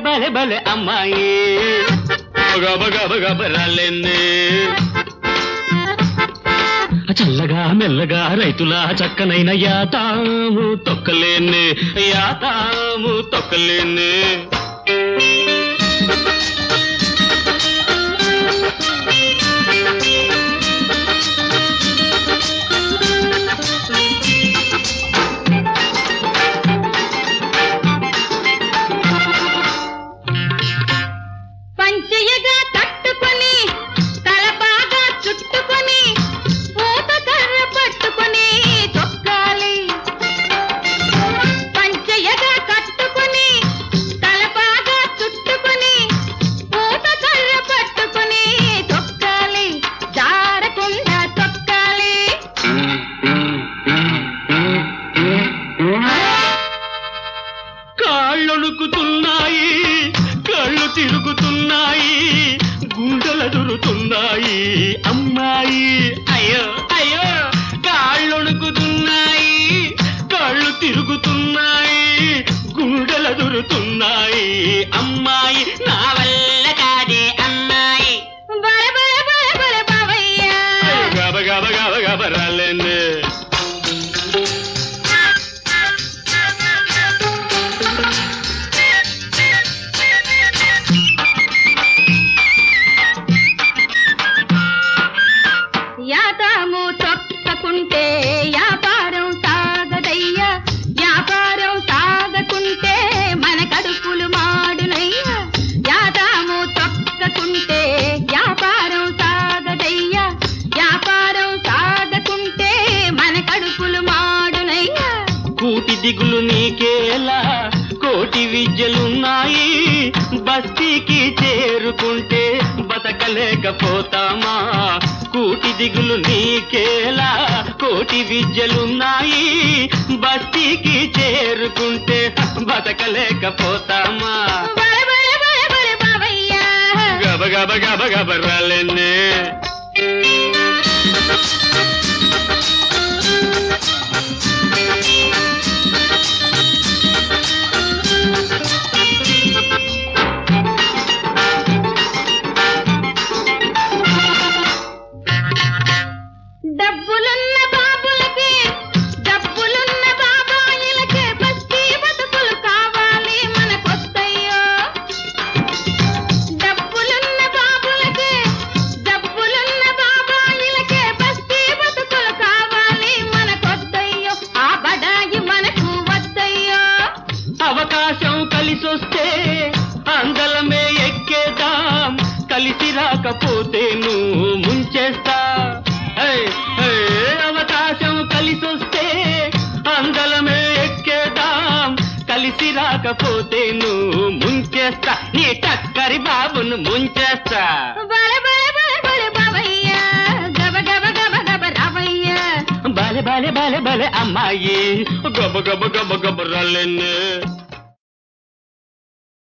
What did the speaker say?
బలె బలె అమ్మాయి గబ గబ గబ రాలేనే చల్లగా మెల్లగా రైతుల చక్కనైన యాతాము తొక్కలేనే యాతాము తొక్కలేనే పంచయగా కట్టుకొని తలపాగా చుట్టుకొని పూత కర్ర పట్టుకొని తొక్కాలి పంచయగా కట్టుకొని తలపాగా చుట్టుకొని పూత కర్ర పట్టుకొని తొక్కాలి జారకుండా తొక్కాలి కాళ్ళొణుకుతున్నాయి కళ్ళు తిరుగుతున్నాయి గుండెలదురుతున్నాయి అమ్మాయి అయ్యో అయ్యో కాళ్ళొణుకుతున్నాయి కళ్ళు తిరుగుతున్నాయి గుండెలదురుతున్నాయి అమ్మాయి నా వల్ల కాదే అమ్మాయి బల బల బల బల బావయ్య గబ గబ గబ గబ రాలేనే యాతాము తొక్కకుంటే వ్యాపారం సాగదయ్యా వ్యాపారం సాగకుంటే మన కడుపులు మాడునయ్యా యాతాము తొక్కకుంటే వ్యాపారం సాగదయ్యా వ్యాపారం సాగకుంటే మన కడుపులు మాడునయ్యా కూటి దిగులు నీకేలా కోటి విద్యలున్నాయి బస్తీకి చేరుకుంటే బతకలేకపోతామా కూటి దిగులు నీకేలా కోటి విద్యలున్నాయి బస్తీకి చేరుకుంటే బతకలేకపోతామా బల బల బల బల బావయ్య గబ గబ గబ గబ రాలేనే డబ్బులున్న బాబులకి డబ్బులున్న బాబాయిలకే బస్తీ బతుకులు కావాలి మనకొద్దయ్యో డబ్బులున్న బాబులకి డబ్బులున్న బాబాయిలకే బస్తీ బతుకులు కావాలి మనకొద్దయ్యో ఆ బడాయి మనకు వద్దయ్యో అవకాశం కలిసొస్తే అందలమే ఎక్కేదాం కలిసి రాకపోతే నువ్వు ముంచేస్తా అవకాశం కలిసొస్తే అందలమే ఎక్కేదాం కలిసి రాకపోతే నువ్వు ముంచేస్తా నీ టక్కరి బాబును ముంచేస్తా బల బల బల బల బావయ్య గబ గబ గబ గబ రావయ్య బాలె బాలె బాలె బాలె అమ్మాయి గబ గబ గబ గబ రాలేనే